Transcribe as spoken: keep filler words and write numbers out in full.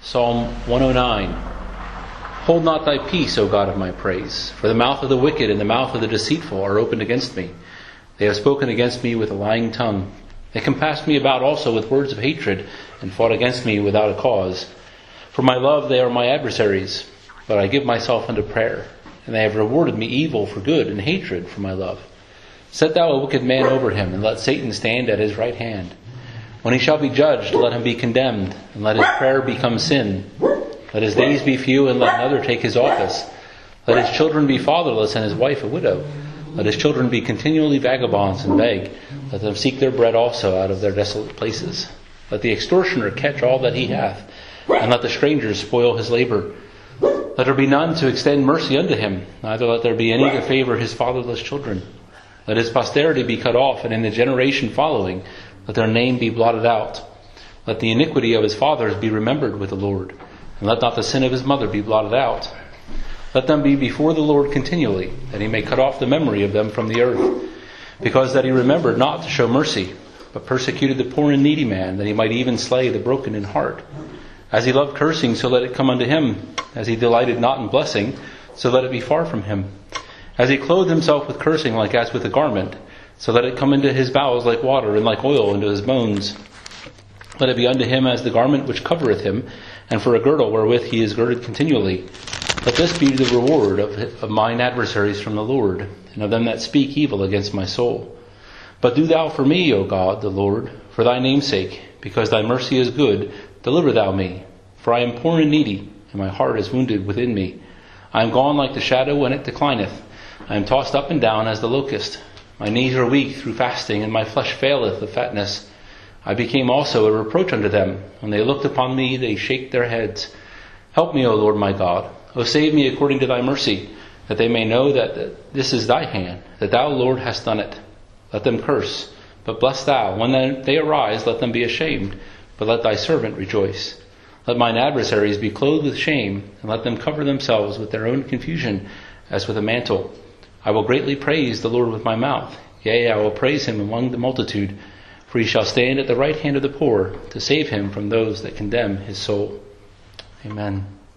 Psalm one oh nine. Hold not thy peace, O God of my praise, for the mouth of the wicked and the mouth of the deceitful are opened against me. They have spoken against me with a lying tongue. They compassed me about also with words of hatred, and fought against me without a cause. For my love they are my adversaries, but I give myself unto prayer, and they have rewarded me evil for good, and hatred for my love. Set thou a wicked man over him, and let Satan stand at his right hand. When he shall be judged, let him be condemned, and let his prayer become sin. Let his days be few, and let another take his office. Let his children be fatherless, and his wife a widow. Let his children be continually vagabonds and beg. Let them seek their bread also out of their desolate places. Let the extortioner catch all that he hath, and let the stranger spoil his labor. Let there be none to extend mercy unto him, neither let there be any to favor his fatherless children. Let his posterity be cut off, and in the generation following, let their name be blotted out. Let the iniquity of his fathers be remembered with the Lord, and let not the sin of his mother be blotted out. Let them be before the Lord continually, that he may cut off the memory of them from the earth. Because that he remembered not to show mercy, but persecuted the poor and needy man, that he might even slay the broken in heart. As he loved cursing, so let it come unto him. As he delighted not in blessing, so let it be far from him. As he clothed himself with cursing like as with a garment, so let it come into his bowels like water, and like oil into his bones. Let it be unto him as the garment which covereth him, and for a girdle wherewith he is girded continually. Let this be the reward of, of mine adversaries from the Lord, and of them that speak evil against my soul. But do thou for me, O God, the Lord, for thy name's sake, because thy mercy is good, deliver thou me. For I am poor and needy, and my heart is wounded within me. I am gone like the shadow when it declineth. I am tossed up and down as the locust. My knees are weak through fasting, and my flesh faileth of fatness. I became also a reproach unto them. When they looked upon me, they shake their heads. Help me, O Lord my God. O save me according to thy mercy, that they may know that this is thy hand, that thou, Lord, hast done it. Let them curse, but bless thou. When they arise, let them be ashamed, but let thy servant rejoice. Let mine adversaries be clothed with shame, and let them cover themselves with their own confusion as with a mantle. I will greatly praise the Lord with my mouth. Yea, I will praise him among the multitude, for he shall stand at the right hand of the poor, to save him from those that condemn his soul. Amen.